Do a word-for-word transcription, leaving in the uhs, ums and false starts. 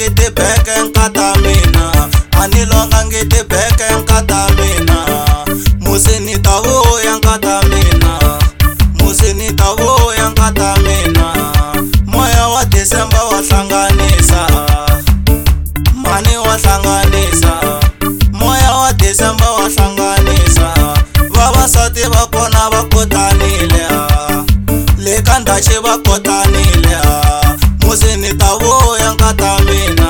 ngiti beke nkata mina ani longa ngiti beke nkata mina musini tawo ya nkata mina musini tawo ya nkata mina moya wa December wa hlanganisa mani wa hlanganisa moya wa December wa hlanganisa vavasati va kona va kotanile le kandache va kotanile musini tawo ya nkata mina